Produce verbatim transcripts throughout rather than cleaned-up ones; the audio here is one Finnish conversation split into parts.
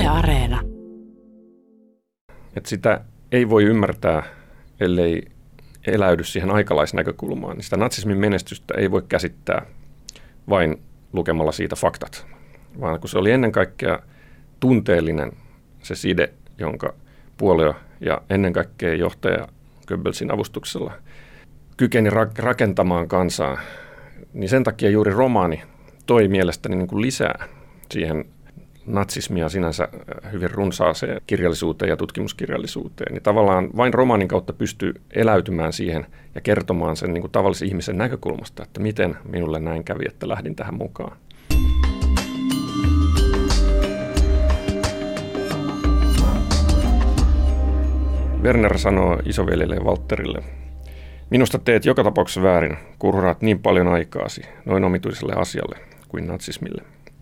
Yle Areena. Et sitä ei voi ymmärtää, ellei eläydy siihen aikalaisnäkökulmaan. Sitä natsismin menestystä ei voi käsittää vain lukemalla siitä faktat, vaan kun se oli ennen kaikkea tunteellinen se side, jonka puolue ja ennen kaikkea johtaja Goebbelsin avustuksella kykeni rakentamaan kansaa, niin sen takia juuri romaani toi mielestäni niin kuin lisää siihen natsismia sinänsä hyvin runsaaseen kirjallisuuteen ja tutkimuskirjallisuuteen. Niin tavallaan vain romaanin kautta pystyy eläytymään siihen ja kertomaan sen niin kuin tavallisen ihmisen näkökulmasta, että miten minulle näin kävi, että lähdin tähän mukaan. Werner sanoo isoveljelle Walterille: "Minusta teet joka tapauksessa väärin, kun huraat niin paljon aikaasi noin omituiselle asialle kuin natsismille.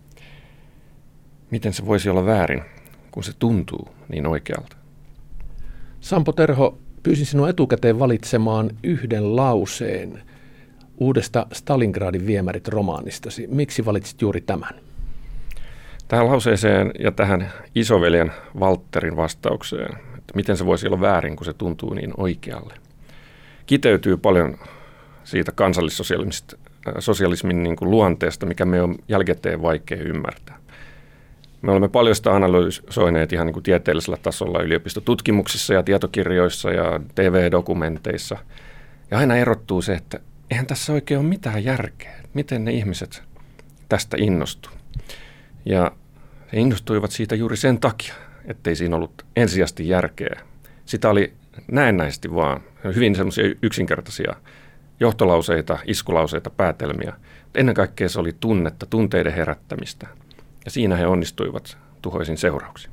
Miten se voisi olla väärin, kun se tuntuu niin oikealta?" Sampo Terho, pyysin sinua etukäteen valitsemaan yhden lauseen uudesta Stalingradin viemärit -romaanistasi. Miksi valitsit juuri tämän? Tähän lauseeseen ja tähän isoveljen Walterin vastaukseen, että miten se voisi olla väärin, kun se tuntuu niin oikealle, kiteytyy paljon siitä kansallissosialismin niin kuin luonteesta, mikä me on jälkikäteen vaikea ymmärtää. Me olemme paljon sitä analysoineet ihan niin kuin tieteellisellä tasolla yliopistotutkimuksissa ja tietokirjoissa ja T V-dokumenteissa. Ja aina erottuu se, että eihän tässä oikein ole mitään järkeä, miten ne ihmiset tästä innostuu. Ja he innostuivat siitä juuri sen takia, ettei siinä ollut ensisijaisesti järkeä. Sitä oli näennäisesti vaan hyvin semmoisia yksinkertaisia johtolauseita, iskulauseita, päätelmiä. Ennen kaikkea se oli tunnetta, tunteiden herättämistä. Ja siinä he onnistuivat tuhoisin seurauksin.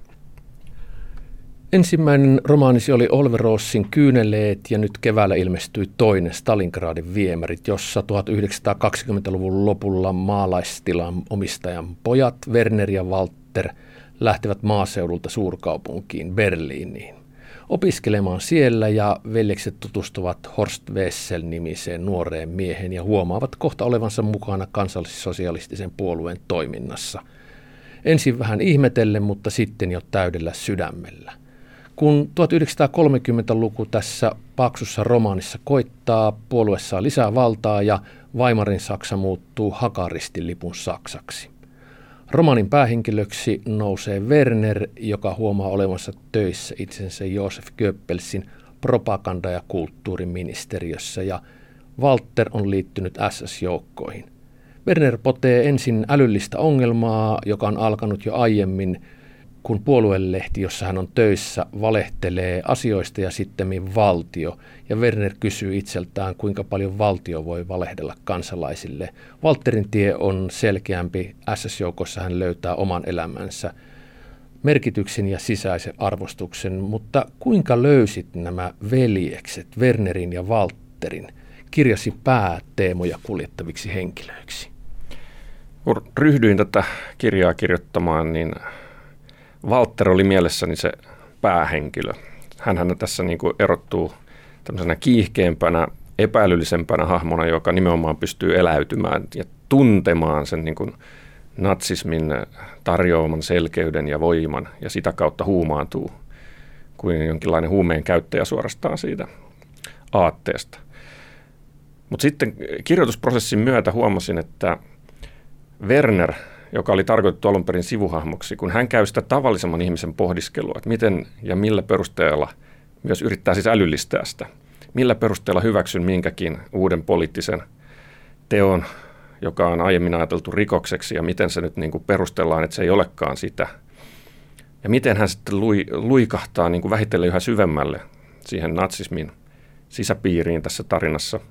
Ensimmäinen romaanisi oli Olveroosin Kyyneleet ja nyt keväällä ilmestyi toinen Stalingradin viemärit, jossa tuhatyhdeksänsataakaksikymmentäluvun lopulla maalaistilan omistajan pojat Werner ja Walter lähtevät maaseudulta suurkaupunkiin Berliiniin opiskelemaan siellä, ja veljekset tutustuvat Horst Wessel-nimiseen nuoreen miehen ja huomaavat kohta olevansa mukana kansallissosialistisen puolueen toiminnassa. Ensin vähän ihmetellen, mutta sitten jo täydellä sydämellä. Kun tuhatyhdeksänsataakolmekymmentäluku tässä paksussa romaanissa koittaa, puolue saa lisää valtaa ja Weimarin Saksa muuttuu hakaristilipun Saksaksi. Romaanin päähenkilöksi nousee Werner, joka huomaa olevansa töissä itsensä Joseph Goebbelsin propaganda- ja kulttuuriministeriössä, ja Walter on liittynyt S S-joukkoihin. Werner potee ensin älyllistä ongelmaa, joka on alkanut jo aiemmin, kun puoluelehti, jossa hän on töissä, valehtelee asioista ja sittemmin valtio. Ja Werner kysyy itseltään, kuinka paljon valtio voi valehdella kansalaisille. Walterin tie on selkeämpi. S S-joukossa hän löytää oman elämänsä merkityksen ja sisäisen arvostuksen. Mutta kuinka löysit nämä veljekset, Wernerin ja Walterin, kirjasi pääteemoja kuljettaviksi henkilöiksi? Kun ryhdyin tätä kirjaa kirjoittamaan, niin Walter oli mielessäni se päähenkilö. Hänhän tässä niin kuin erottuu tämmöisenä kiihkeämpänä, epäilyllisempänä hahmona, joka nimenomaan pystyy eläytymään ja tuntemaan sen niin kuin natsismin tarjoaman selkeyden ja voiman, ja sitä kautta huumaantuu kuin jonkinlainen huumeen käyttäjä suorastaan siitä aatteesta. Mutta sitten kirjoitusprosessin myötä huomasin, että Werner, joka oli tarkoitettu alun perin sivuhahmoksi, kun hän käy sitä tavallisemman ihmisen pohdiskelua, että miten ja millä perusteella myös yrittää siis älyllistää sitä, millä perusteella hyväksyn minkäkin uuden poliittisen teon, joka on aiemmin ajateltu rikokseksi, ja miten se nyt niin kuin perustellaan, että se ei olekaan sitä. Ja miten hän sitten lui, luikahtaa niin kuin vähitellen yhä syvemmälle siihen natsismin sisäpiiriin tässä tarinassa.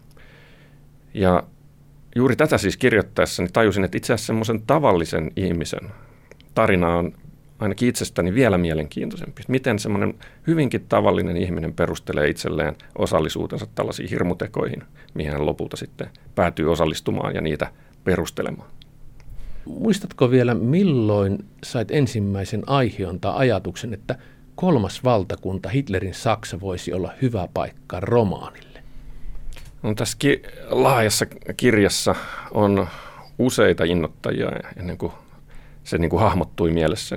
Ja juuri tätä siis kirjoittaessani tajusin, että itse asiassa semmoisen tavallisen ihmisen tarina on ainakin itsestäni vielä mielenkiintoisempi. Miten semmoinen hyvinkin tavallinen ihminen perustelee itselleen osallisuutensa tällaisiin hirmutekoihin, mihin hän lopulta sitten päätyy osallistumaan ja niitä perustelemaan. Muistatko vielä, milloin sait ensimmäisen aihion tai ajatuksen, että kolmas valtakunta, Hitlerin Saksa, voisi olla hyvä paikka romaanille? No, tässä ki- laajassa kirjassa on useita innoittajia ennen kuin se niin kuin hahmottui mielessäni.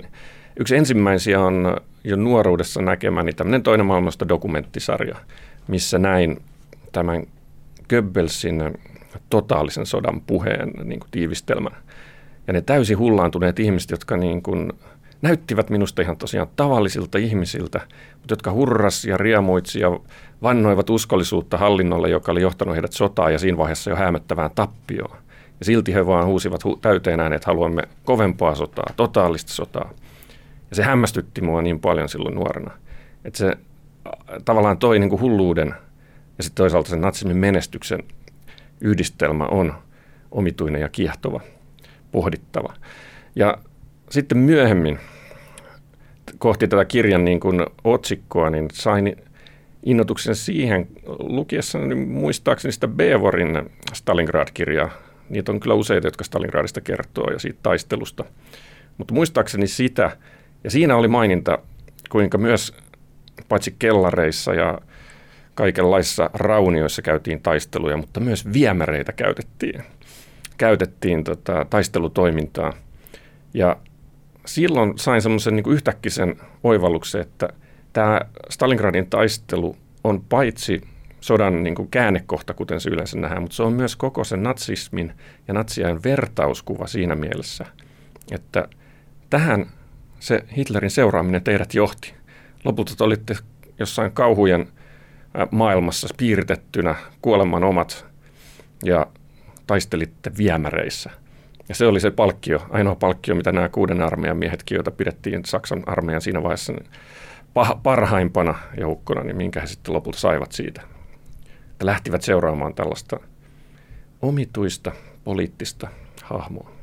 Yksi ensimmäisiä on jo nuoruudessa näkemäni tämmöinen toinen maailmasta dokumenttisarja, missä näin tämän Goebbelsin totaalisen sodan puheen niin kuin tiivistelmän. Ja ne täysin hullaantuneet ihmiset, jotka niin kuin näyttivät minusta ihan tosiaan tavallisilta ihmisiltä, mutta jotka hurras ja riemuitsi ja vannoivat uskollisuutta hallinnolle, joka oli johtanut heidät sotaan ja siinä vaiheessa jo häämöttävään tappioon. Ja silti he vaan huusivat hu- täyteen ääneen, että haluamme kovempaa sotaa, totaalista sotaa. Ja se hämmästytti mua niin paljon silloin nuorena, että se tavallaan toi niin kuin hulluuden ja sitten toisaalta sen natsismin menestyksen yhdistelmä on omituinen ja kiehtova, pohdittava. Ja sitten myöhemmin kohti tätä kirjan niin kuin otsikkoa, niin sain innotuksen siihen lukiessani muistaakseni sitä Bevorin Stalingrad-kirjaa. Niitä on kyllä useita, jotka Stalingradista kertoo ja siitä taistelusta. Mutta muistaakseni sitä, ja siinä oli maininta, kuinka myös paitsi kellareissa ja kaikenlaisissa raunioissa käytiin taisteluja, mutta myös viemäreitä käytettiin, käytettiin tota, taistelutoimintaa. Ja silloin sain semmoisen niin kuin yhtäkkisen oivalluksen, että tämä Stalingradin taistelu on paitsi sodan niin kuin käännekohta, kuten se yleensä nähdään, mutta se on myös koko sen natsismin ja natsiajan vertauskuva siinä mielessä, että tähän se Hitlerin seuraaminen teidät johti. Lopulta te olitte jossain kauhujen maailmassa piiritettynä kuoleman omat ja taistelitte viemäreissä. Ja se oli se palkkio, ainoa palkkio, mitä nämä kuuden armeijan miehetkin, joita pidettiin Saksan armeijan siinä vaiheessa niin parhaimpana joukkona, niin minkä he sitten lopulta saivat siitä. Että lähtivät seuraamaan tällaista omituista poliittista hahmoa.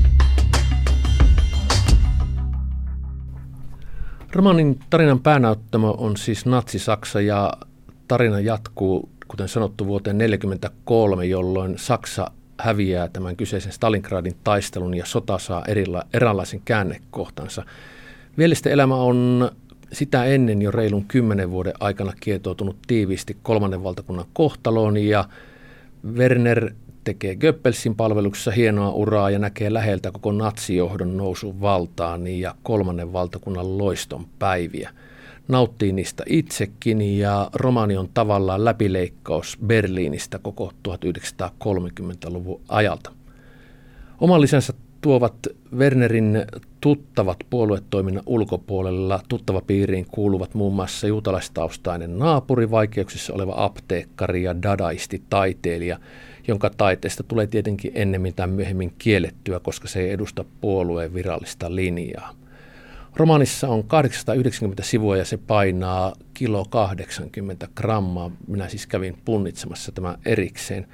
Romaanin tarinan päänäyttämö on siis Natsi-Saksa ja tarina jatkuu, kuten sanottu, vuoteen tuhatyhdeksänsataaneljäkymmentäkolme, jolloin Saksa häviää tämän kyseisen Stalingradin taistelun ja sota saa erila- eräänlaisen käännekohtansa. Viellisten elämä on sitä ennen jo reilun kymmenen vuoden aikana kietoutunut tiiviisti kolmannen valtakunnan kohtaloon ja Werner tekee Goebbelsin palveluksessa hienoa uraa ja näkee läheltä koko natsijohdon nousun valtaan ja kolmannen valtakunnan loiston päiviä. Nauttii niistä itsekin ja romaani on tavallaan läpileikkaus Berliinistä koko tuhatyhdeksänsataakolmekymmentäluvun ajalta. Oman lisänsä tuovat Wernerin tuttavat puoluetoiminnan ulkopuolella. Tuttavapiiriin kuuluvat muun muassa juutalaistaustainen naapuri, vaikeuksissa oleva apteekkari ja dadaisti-taiteilija, jonka taiteesta tulee tietenkin ennemmin tai myöhemmin kiellettyä, koska se ei edusta puolueen virallista linjaa. Romaanissa on kahdeksansataayhdeksänkymmentä sivua ja se painaa kilo kahdeksankymmentä grammaa. Minä siis kävin punnitsemassa tämän erikseen.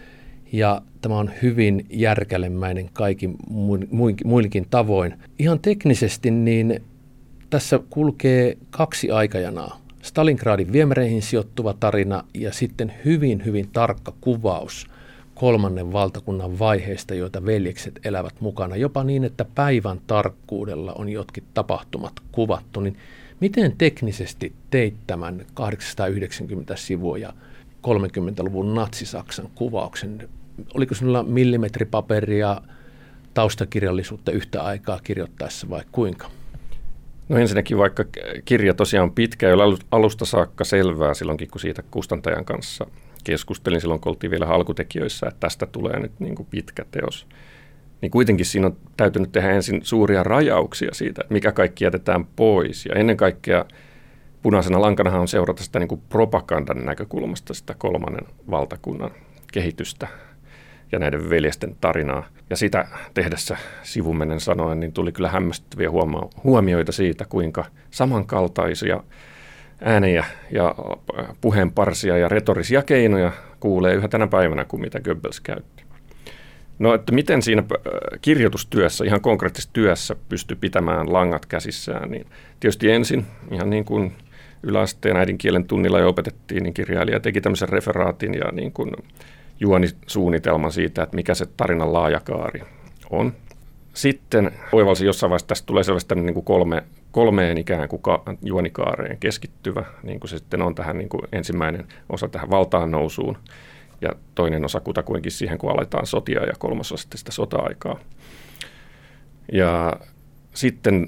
Ja tämä on hyvin järkälemäinen kaikin muillekin tavoin. Ihan teknisesti niin tässä kulkee kaksi aikajanaa. Stalingradin viemäreihin sijoittuva tarina ja sitten hyvin, hyvin tarkka kuvaus kolmannen valtakunnan vaiheista, joita veljekset elävät mukana. Jopa niin, että päivän tarkkuudella on jotkin tapahtumat kuvattu. Niin miten teknisesti teit tämän kahdeksansataayhdeksänkymmentä sivua ja kolmekymmentäluvun Natsi-Saksan kuvauksen? Oliko sinulla millimetripaperia taustakirjallisuutta yhtä aikaa kirjoittaessa vai kuinka? No ensinnäkin vaikka kirja tosiaan on pitkä, ei ole alusta saakka selvää silloinkin, kun siitä kustantajan kanssa keskustelin silloin, kun oltiin vielä alkutekijöissä, että tästä tulee nyt niin kuin pitkä teos. Niin kuitenkin siinä on täytynyt tehdä ensin suuria rajauksia siitä, että mikä kaikki jätetään pois. Ja ennen kaikkea punaisena lankanahan on seurata sitä niin kuin propagandan näkökulmasta sitä kolmannen valtakunnan kehitystä ja näiden veljesten tarinaa. Ja sitä tehdessä sivumennen sanoen, niin tuli kyllä hämmästyttäviä huomioita siitä, kuinka samankaltaisia äänejä ja puheenparsia ja retorisia keinoja kuulee yhä tänä päivänä kuin mitä Goebbels käytti. No, että miten siinä kirjoitustyössä, ihan konkreettisessa työssä pystyy pitämään langat käsissään, niin tietysti ensin, ihan niin kuin yläasteen äidinkielen tunnilla jo opetettiin, niin kirjailija teki tämmöisen referaatin ja niin kuin juonisuunnitelman siitä, että mikä se tarinan laajakaari on. Sitten oivalsin jossain vaiheessa, tästä tulee sellaista niin kuin kolme, kolmeen ikään kuin ka- juonikaareen keskittyvä, niin kuin se sitten on tähän niin kuin ensimmäinen osa tähän valtaan nousuun ja toinen osa kutakuinkin siihen, kun aletaan sotia ja kolmas osa sitä sota-aikaa. Ja sitten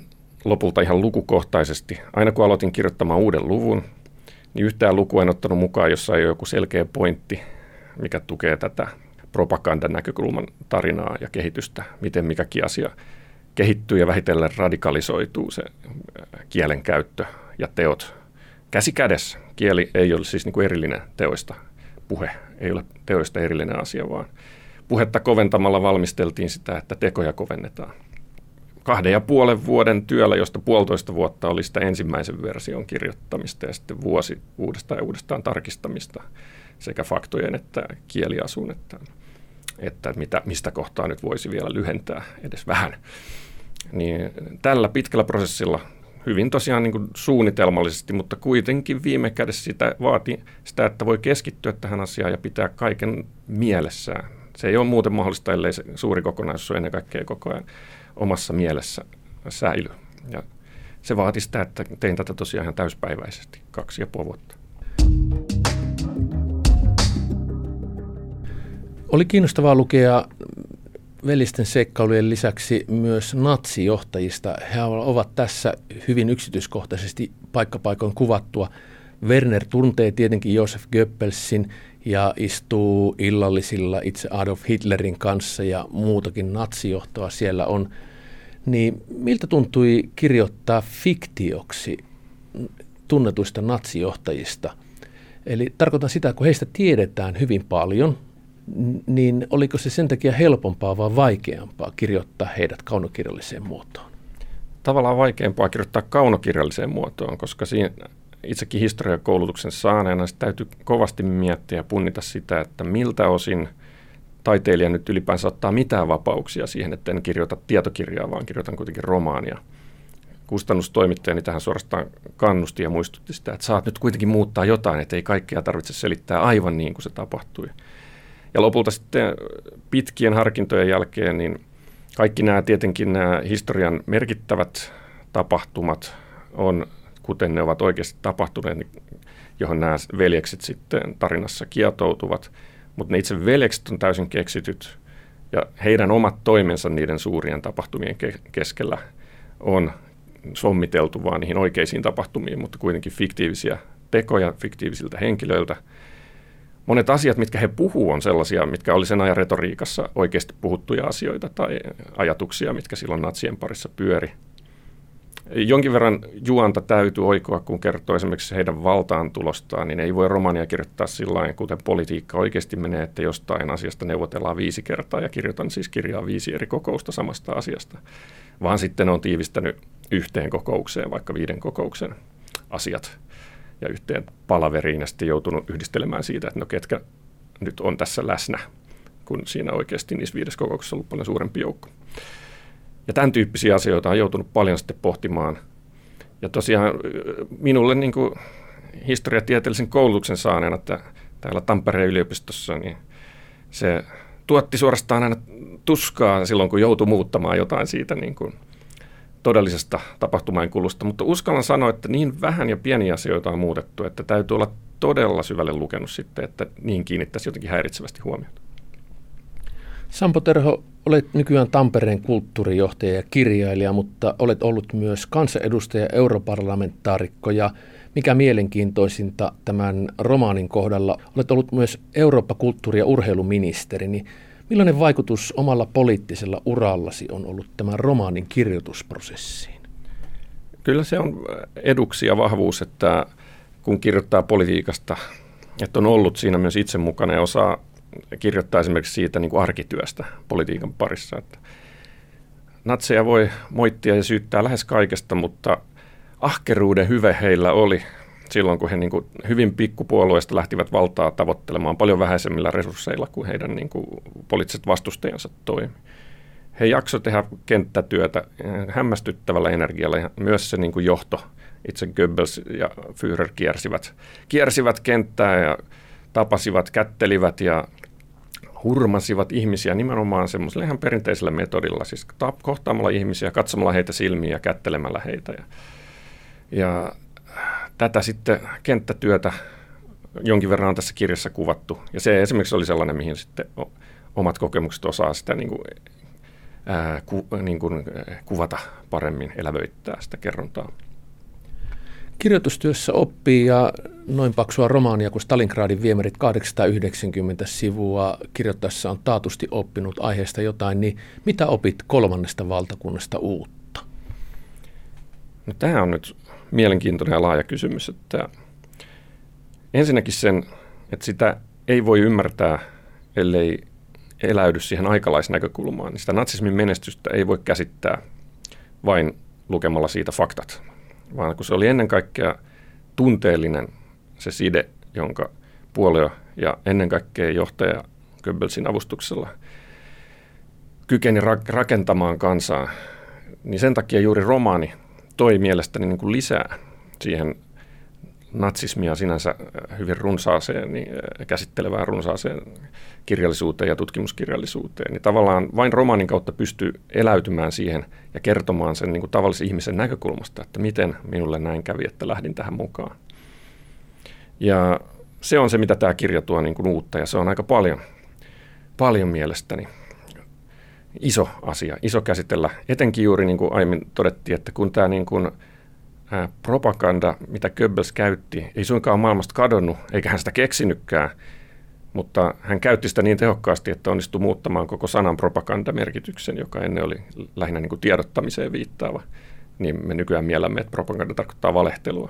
lopulta ihan lukukohtaisesti. Aina kun aloitin kirjoittamaan uuden luvun, niin yhtään lukua en ottanut mukaan, jossa ei ole joku selkeä pointti, mikä tukee tätä propagandan näkökulman tarinaa ja kehitystä, miten mikäkin asia kehittyy ja vähitellen radikalisoituu se kielenkäyttö ja teot käsi kädessä. Kieli ei ole siis niin kuin erillinen teoista. Puhe ei ole teoista erillinen asia, vaan puhetta koventamalla valmisteltiin sitä, että tekoja kovennetaan. Kahden ja puolen vuoden työllä, josta puolitoista vuotta oli sitä ensimmäisen version kirjoittamista ja sitten vuosi uudestaan ja uudestaan tarkistamista sekä faktojen että kieliasun, että, että mitä, mistä kohtaa nyt voisi vielä lyhentää edes vähän. Niin tällä pitkällä prosessilla hyvin tosiaan niin kuin suunnitelmallisesti, mutta kuitenkin viime kädessä sitä vaati sitä, että voi keskittyä tähän asiaan ja pitää kaiken mielessään. Se ei ole muuten mahdollista, ellei se suuri kokonaisuus ole ennen kaikkea koko ajan omassa mielessä säily. Ja se vaati sitä, että tein tätä tosiaan ihan täyspäiväisesti, kaksi ja puoli vuotta. Oli kiinnostavaa lukea Velisten seikkailujen lisäksi myös natsijohtajista. He ovat tässä hyvin yksityiskohtaisesti paikkapaikoin kuvattua. Werner tuntee tietenkin Josef Goebbelsin ja istuu illallisilla itse Adolf Hitlerin kanssa ja muutakin natsijohtoa siellä on. Niin miltä tuntui kirjoittaa fiktioksi tunnetuista natsijohtajista? Eli tarkoitan sitä, kun heistä tiedetään hyvin paljon, niin oliko se sen takia helpompaa vai vaikeampaa kirjoittaa heidät kaunokirjalliseen muotoon? Tavallaan vaikeampaa kirjoittaa kaunokirjalliseen muotoon, koska siinä itsekin historiakoulutuksen saaneena täytyy kovasti miettiä ja punnita sitä, että miltä osin taiteilija nyt ylipäänsä ottaa mitään vapauksia siihen, että en kirjoita tietokirjaa, vaan kirjoitan kuitenkin romaania. Kustannustoimittajani tähän suorastaan kannusti ja muistutti sitä, että saat nyt kuitenkin muuttaa jotain, että ei kaikkea tarvitse selittää aivan niin kuin se tapahtui. Ja lopulta sitten pitkien harkintojen jälkeen, niin kaikki nämä tietenkin nämä historian merkittävät tapahtumat on, kuten ne ovat oikeasti tapahtuneet, johon nämä veljekset sitten tarinassa kietoutuvat. Mutta ne itse veljekset on täysin keksityt ja heidän omat toimensa niiden suurien tapahtumien ke- keskellä on sommiteltu vaan niihin oikeisiin tapahtumiin, mutta kuitenkin fiktiivisiä tekoja fiktiivisiltä henkilöiltä. Monet asiat, mitkä he puhuu, on sellaisia, mitkä oli sen ajan retoriikassa oikeasti puhuttuja asioita tai ajatuksia, mitkä silloin natsien parissa pyöri. Jonkin verran juonta täytyy oikoa, kun kertoo esimerkiksi heidän valtaantulostaan, niin ei voi romaania kirjoittaa sillain, kuten politiikka oikeasti menee, että jostain asiasta neuvotellaan viisi kertaa ja kirjoitan siis kirjaa viisi eri kokousta samasta asiasta, vaan sitten on tiivistänyt yhteen kokoukseen, vaikka viiden kokouksen asiat ja yhteen palaveriin ja sitten joutunut yhdistelemään siitä, että no ketkä nyt on tässä läsnä, kun siinä oikeasti niissä viides kokouksessa on ollut paljon suurempi joukko. Ja tämän tyyppisiä asioita on joutunut paljon sitten pohtimaan. Ja tosiaan minulle niin kuin historiatieteellisen koulutuksen saaneena, että täällä Tampereen yliopistossa, niin se tuotti suorastaan aina tuskaa silloin, kun joutui muuttamaan jotain siitä niin kuin todellisesta tapahtumain kulusta. Mutta uskallan sanoa, että niin vähän ja pieniä asioita on muutettu, että täytyy olla todella syvälle lukenut sitten, että niin kiinnittäisi jotenkin häiritsevästi huomiota. Sampo Terho, olet nykyään Tampereen kulttuurijohtaja ja kirjailija, mutta olet ollut myös kansanedustaja, europarlamentaarikko ja mikä mielenkiintoisinta tämän romaanin kohdalla, olet ollut myös Eurooppa-kulttuuri- ja urheiluministeri. Niin millainen vaikutus omalla poliittisella urallasi on ollut tämän romaanin kirjoitusprosessiin? Kyllä se on eduksi ja vahvuus, että kun kirjoittaa politiikasta, että on ollut siinä myös itse mukana ja osaa kirjoittaa esimerkiksi siitä niin kuin arkityöstä politiikan parissa. Että natseja voi moittia ja syyttää lähes kaikesta, mutta ahkeruuden hyve heillä oli silloin, kun he niin kuin hyvin pikkupuolueista lähtivät valtaa tavoittelemaan paljon vähäisemmillä resursseilla kuin heidän niin kuin poliittiset vastustajansa toimi. He jaksoivat tehdä kenttätyötä hämmästyttävällä energialla ja myös se niin kuin johto, itse Goebbels ja Führer kiersivät, kiersivät kenttää ja tapasivat, kättelivät ja hurmasivat ihmisiä nimenomaan semmoisella ihan perinteisellä metodilla, siis kohtaamalla ihmisiä, katsomalla heitä silmiin ja kättelemällä heitä. Ja, ja tätä sitten kenttätyötä jonkin verran on tässä kirjassa kuvattu. Ja se esimerkiksi oli sellainen, mihin sitten omat kokemukset osaa sitä niin kuin ää, ku, niin kuin, kuvata paremmin, elävöittää sitä kerrontaa. Kirjoitustyössä oppii ja noin paksua romaania kuin Stalingradin viemärit kahdeksansataayhdeksänkymmentä sivua kirjoittaessa on taatusti oppinut aiheesta jotain, niin mitä opit kolmannesta valtakunnasta uutta? No, tämä on nyt mielenkiintoinen ja laaja kysymys. Että ensinnäkin sen, että sitä ei voi ymmärtää, ellei eläydy siihen aikalaisnäkökulmaan. Niin sitä natsismin menestystä ei voi käsittää vain lukemalla siitä faktat, vaan kun se oli ennen kaikkea tunteellinen se side, jonka puolue ja ennen kaikkea johtaja Goebbelsin avustuksella kykeni ra- rakentamaan kansaa, niin sen takia juuri romaani toi mielestäni niin kuin lisää siihen natsismia sinänsä hyvin runsaaseen, niin käsittelevään runsaaseen kirjallisuuteen ja tutkimuskirjallisuuteen. Niin tavallaan vain romaanin kautta pystyy eläytymään siihen ja kertomaan sen niin kuin tavallisen ihmisen näkökulmasta, että miten minulle näin kävi, että lähdin tähän mukaan. Ja se on se, mitä tämä kirja tuo niin kuin uutta, ja se on aika paljon, paljon mielestäni iso asia, iso käsitellä. Etenkin juuri niin kuin aiemmin todettiin, että kun tämä niin kuin propaganda, mitä Goebbels käytti, ei suinkaan ole maailmasta kadonnut, eikä hän sitä keksinytkään, mutta hän käytti sitä niin tehokkaasti, että onnistui muuttamaan koko sanan propagandamerkityksen, joka ennen oli lähinnä niin kuin tiedottamiseen viittaava. Niin me nykyään miellämme, että propaganda tarkoittaa valehtelua.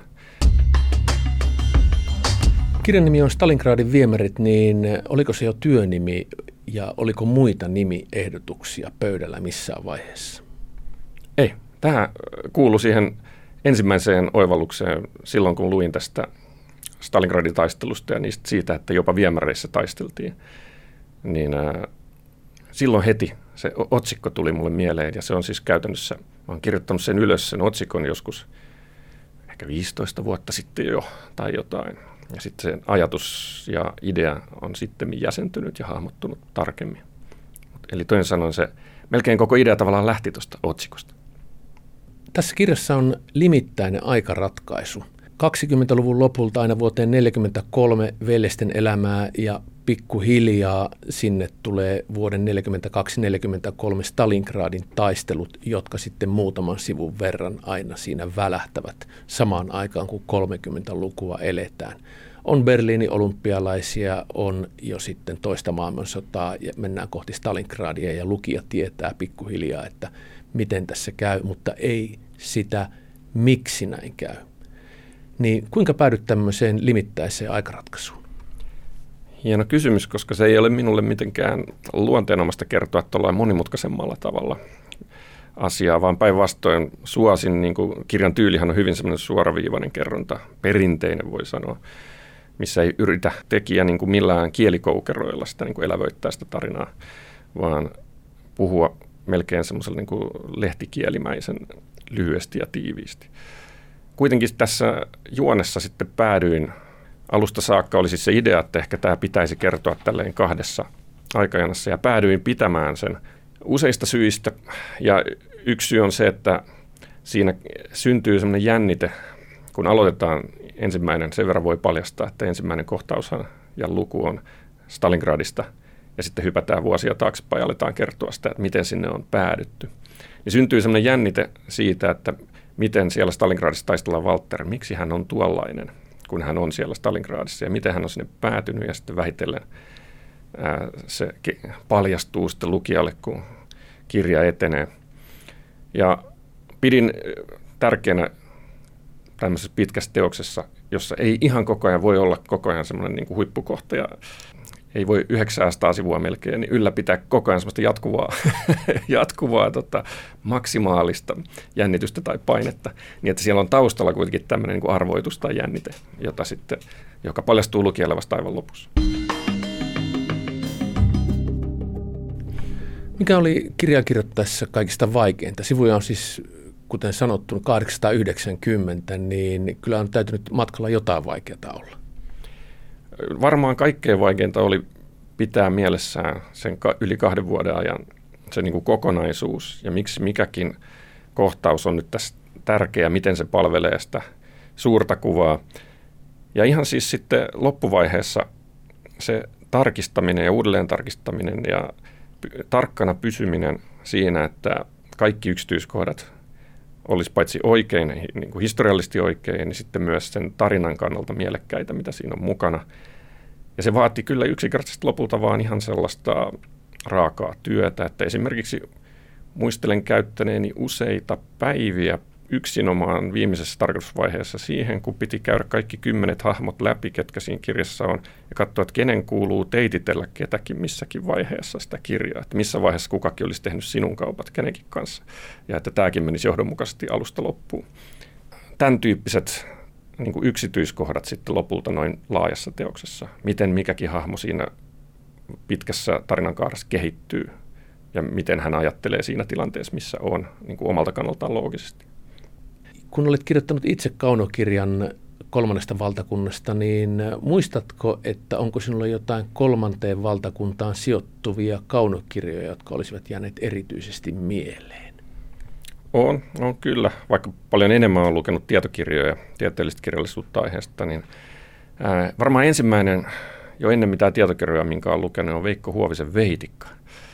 Kirjan nimi on Stalingradin viemärit, niin oliko se jo työnimi ja oliko muita nimiehdotuksia pöydällä missään vaiheessa? Ei. Tämä kuului siihen ensimmäiseen oivallukseen silloin, kun luin tästä Stalingradin taistelusta ja niistä siitä, että jopa viemäreissä taisteltiin. Niin ää, silloin heti se otsikko tuli mulle mieleen, ja se on siis käytännössä, mä oon kirjoittanut sen ylös, sen otsikon joskus ehkä viisitoista vuotta sitten jo tai jotain. Ja sitten se ajatus ja idea on sitten jäsentynyt ja hahmottunut tarkemmin. Eli toisin sanoen se melkein koko idea tavallaan lähti tuosta otsikosta. Tässä kirjassa on limittäinen aikaratkaisu. kaksikymmentäluvun lopulta aina vuoteen neljäkymmentäkolme veljesten elämää ja pikkuhiljaa sinne tulee vuoden neljäkymmentäkaksi neljäkymmentäkolme Stalingradin taistelut, jotka sitten muutaman sivun verran aina siinä välähtävät samaan aikaan, kun kolmekymmentälukua eletään. On Berliinin olympialaisia, on jo sitten toista maailmansotaa ja mennään kohti Stalingradia ja lukija tietää pikkuhiljaa, että miten tässä käy, mutta ei sitä, miksi näin käy. Niin kuinka päädyt tämmöiseen limittäiseen aikaratkaisuun? Hieno kysymys, koska se ei ole minulle mitenkään luonteenomasta kertoa tuollain monimutkaisemmalla tavalla asiaa, vaan päinvastoin suosin, niin kuin kirjan tyylihän on hyvin semmoinen suoraviivainen kerronta, perinteinen voi sanoa, missä ei yritä tekijä niin kuin millään kielikoukeroilla sitä niin kuin elävöittää sitä tarinaa, vaan puhua melkein semmoisella niin kuin lehtikielimäisen lyhyesti ja tiiviisti. Kuitenkin tässä juonessa sitten päädyin, alusta saakka oli siis se idea, että ehkä tämä pitäisi kertoa tälleen kahdessa aikajanassa, ja päädyin pitämään sen useista syistä, ja yksi syy on se, että siinä syntyy semmoinen jännite, kun aloitetaan ensimmäinen, sen verran voi paljastaa, että ensimmäinen kohtaushan ja luku on Stalingradista, ja sitten hypätään vuosia taaksepäin ja aletaan kertoa sitä, että miten sinne on päädytty. Niin syntyy semmoinen jännite siitä, että miten siellä Stalingradissa taistellaan Walter, miksi hän on tuollainen, kun hän on siellä Stalingradissa, ja miten hän on sinne päätynyt, ja sitten vähitellen ää, se paljastuu sitten lukijalle, kun kirja etenee. Ja pidin tärkeänä tämmöisessä pitkässä teoksessa, jossa ei ihan koko ajan voi olla koko ajan semmoinen niin kuin huippukohta, ja ei voi yhdeksänsataa sivua melkein, niin ylläpitää koko ajan semmoista jatkuvaa, jatkuvaa tota, maksimaalista jännitystä tai painetta, niin että siellä on taustalla kuitenkin tämmöinen niin kuin arvoitus tai jännite, jota sitten, joka paljastuu lukijalle vasta aivan lopussa. Mikä oli kirjaa kirjoittaessa kaikista vaikeinta? Sivuja on siis, kuten sanottu, kahdeksansataayhdeksänkymmentä, niin kyllä on täytynyt matkalla jotain vaikeaa olla. Varmaan kaikkein vaikeinta oli pitää mielessään sen yli kahden vuoden ajan se niin kuin kokonaisuus ja miksi mikäkin kohtaus on nyt tässä tärkeä, miten se palvelee sitä suurta kuvaa. Ja ihan siis sitten loppuvaiheessa se tarkistaminen ja uudelleen tarkistaminen ja tarkkana pysyminen siinä, että kaikki yksityiskohdat olisi paitsi oikein, niin kuin historiallisesti oikein, niin sitten myös sen tarinan kannalta mielekkäitä, mitä siinä on mukana. Ja se vaati kyllä yksinkertaisesti lopulta vaan ihan sellaista raakaa työtä, että esimerkiksi muistelen käyttäneeni useita päiviä yksinomaan viimeisessä tarkoitusvaiheessa siihen, kun piti käydä kaikki kymmenet hahmot läpi, ketkä siinä kirjassa on, ja katsoa, että kenen kuuluu teititellä ketäkin missäkin vaiheessa sitä kirjaa, että missä vaiheessa kukakin olisi tehnyt sinun kaupat kenenkin kanssa, ja että tämäkin menisi johdonmukaisesti alusta loppuun. Tämän tyyppiset niin kuin yksityiskohdat sitten lopulta noin laajassa teoksessa, miten mikäkin hahmo siinä pitkässä tarinankaaressa kehittyy, ja miten hän ajattelee siinä tilanteessa, missä on, niin kuin omalta kannaltaan loogisesti. Kun olet kirjoittanut itse kaunokirjan kolmannesta valtakunnasta, niin muistatko, että onko sinulla jotain kolmanteen valtakuntaan sijoittuvia kaunokirjoja, jotka olisivat jääneet erityisesti mieleen? On, on kyllä. Vaikka paljon enemmän olen lukenut tietokirjoja, tieteellistä kirjallisuutta aiheesta, niin ää, varmaan ensimmäinen jo ennen mitään tietokirjoja, minkä olen lukenut, on Veikko Huovisen Veitikka.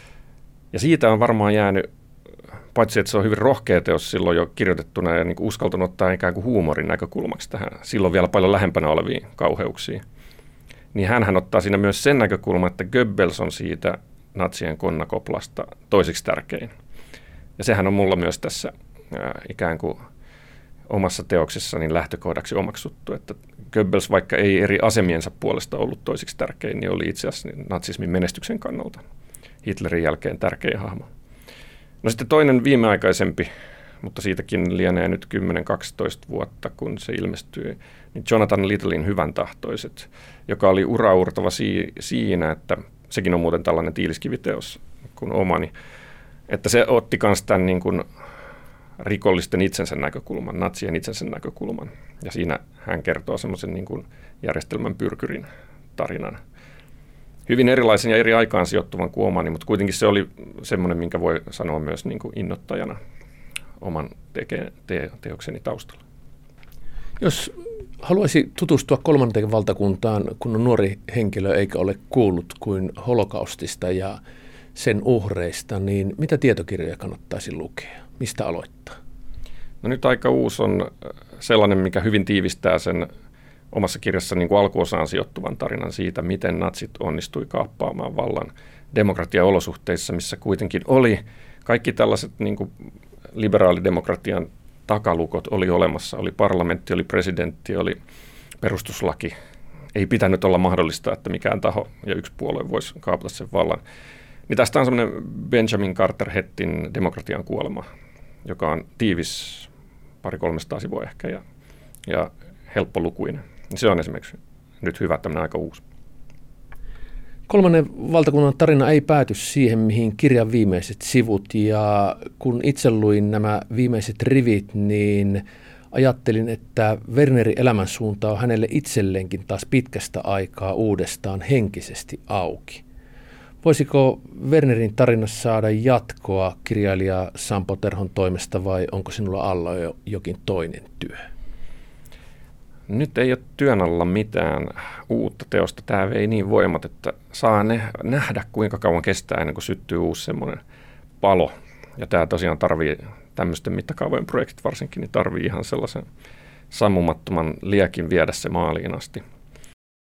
Ja siitä on varmaan jäänyt, paitsi että se on hyvin rohkea teos silloin jo kirjoitettuna ja niin kuin uskaltanut ottaa ikään kuin huumorin näkökulmaksi tähän silloin vielä paljon lähempänä oleviin kauheuksiin, niin hänhän ottaa siinä myös sen näkökulman, että Goebbels on siitä natsien konnakoplasta toiseksi tärkein. Ja sehän on mulla myös tässä ää, ikään kuin omassa teoksessani lähtökohdaksi omaksuttu, että Goebbels, vaikka ei eri asemiensa puolesta ollut toiseksi tärkein, niin oli itse asiassa natsismin menestyksen kannalta Hitlerin jälkeen tärkein hahmo. No sitten toinen viimeaikaisempi, mutta siitäkin lienee nyt kymmenen kaksitoista vuotta, kun se ilmestyi, niin Jonathan Littlein Hyvän tahtoiset, joka oli uraurtava si- siinä, että sekin on muuten tällainen tiiliskiviteos kuin omani, että se otti myös tämän niin kuin rikollisten itsensä näkökulman, natsien itsensä näkökulman, ja siinä hän kertoo semmoisen niin kuin järjestelmän pyrkyrin tarinan. Hyvin erilaisen ja eri aikaan sijoittuvan kuin omani, mutta kuitenkin se oli semmoinen, minkä voi sanoa myös niin kuin innoittajana oman teke- te- teokseni taustalla. Jos haluaisi tutustua kolmanteen valtakuntaan, kun on nuori henkilö eikä ole kuullut kuin holokaustista ja sen uhreista, niin mitä tietokirjoja kannattaisi lukea? Mistä aloittaa? No nyt aika uusi on sellainen, mikä hyvin tiivistää sen omassa kirjassa niin kuin alkuosaan sijoittuvan tarinan siitä, miten natsit onnistui kaappaamaan vallan demokratiaolosuhteissa, missä kuitenkin oli kaikki tällaiset niin kuin liberaalidemokratian takalukot oli olemassa. Oli parlamentti, oli presidentti, oli perustuslaki. Ei pitänyt olla mahdollista, että mikään taho ja yksi puolue voisi kaapata sen vallan. Niin tästä on semmoinen Benjamin Carter Hettin Demokratian kuolema, joka on tiivis, pari kolmestaan sivua ehkä ja, ja helppolukuinen. Se on esimerkiksi nyt hyvä, tämmöinen aika uusi. Kolmannen valtakunnan tarina ei pääty siihen, mihin kirjan viimeiset sivut, ja kun itse luin nämä viimeiset rivit, niin ajattelin, että Wernerin elämänsuunta on hänelle itselleenkin taas pitkästä aikaa uudestaan henkisesti auki. Voisiko Wernerin tarinassa saada jatkoa kirjailija Sampo Terhon toimesta, vai onko sinulla alla jo jokin toinen työ? Nyt ei ole työn alla mitään uutta teosta. Tämä vei niin voimat, että saa ne, nähdä, kuinka kauan kestää ennen kuin syttyy uusi semmoinen palo. Ja tämä tosiaan tarvii, tämmöisten mittakaavojen projektit varsinkin, niin tarvii ihan sellaisen sammumattoman liekin viedä se maaliin asti.